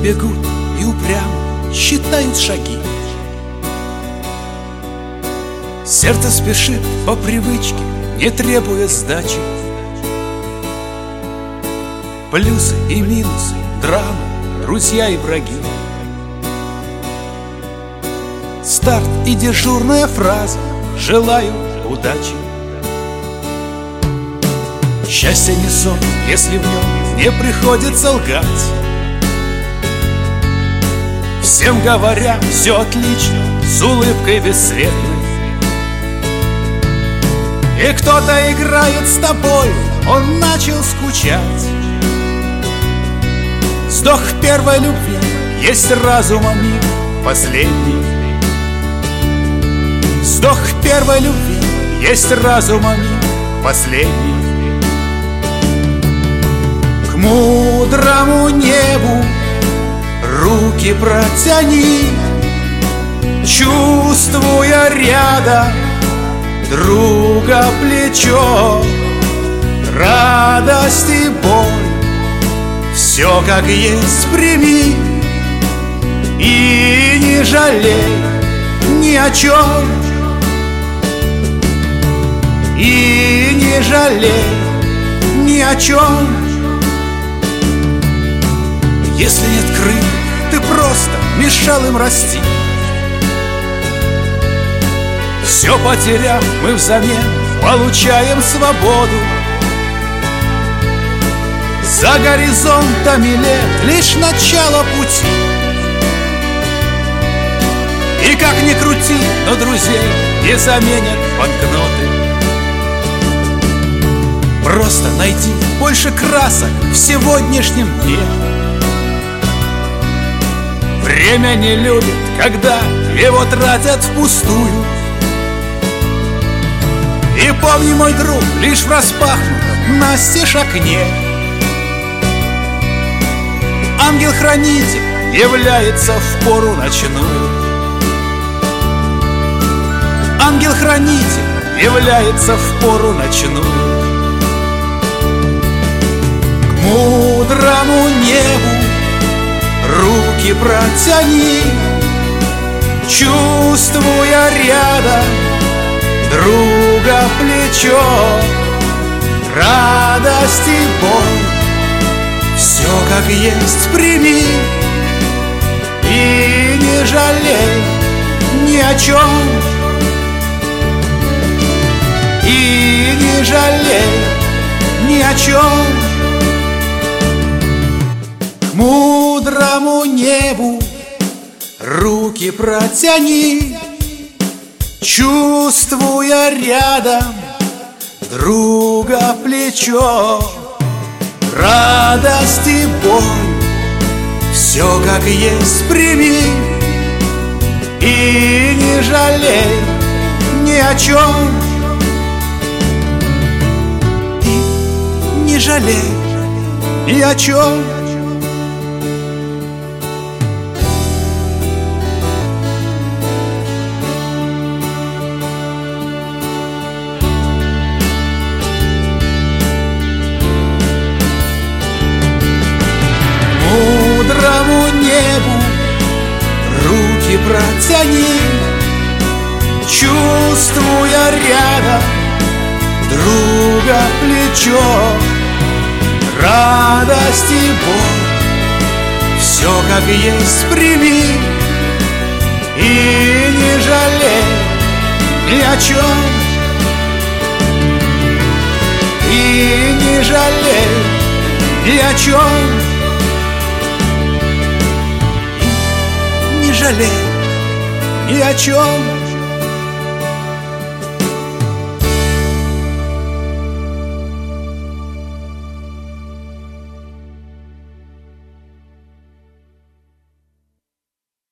бегут и упрямо считают шаги. Сердце спешит по привычке, не требуя сдачи. Плюсы и минусы, драма, друзья и враги. Старт и дежурная фраза «Желаю удачи». Счастье не сон, если в нем не приходится лгать. Всем говоря, все отлично, с улыбкой бесцветной. И кто-то играет с тобой, он начал скучать. Вздох первой любви есть разума миг последний. Вздох первой любви есть разума миг последний. К мудрому небу руки протяни, чувствуя рядом друга плечо. Радость и боль все как есть прими, и не жалей ни о чем, и не жалей ни о чем. Если нет крыльев, ты просто мешал им расти. Все потеряв, мы взамен получаем свободу. За горизонтами лет лишь начало пути. И как ни крути, но друзей не заменят банкноты. Просто найди больше красок в сегодняшнем дне. Время не любит, когда его тратят впустую. И помни, мой друг, лишь в распахнутом настежь окне ангел-хранитель является в пору ночную. Ангел-хранитель является в пору ночную. К мудрому небу руки протяни, чувствуя рядом друга плечо. Радость и боль все как есть прими, и не жалей ни о чем, и не жалей ни о чем. К мудрому небу руки протяни, чувствуя рядом друга плечо. Радость и боль все как есть прими, и не жалей ни о чем, и не жалей ни о чем. Небу руки протяни, чувствуя рядом друга плечо. Радость и боль все как есть прими, и не жалей ни о чем, и не жалей ни о чем. Не жалей ни о чем.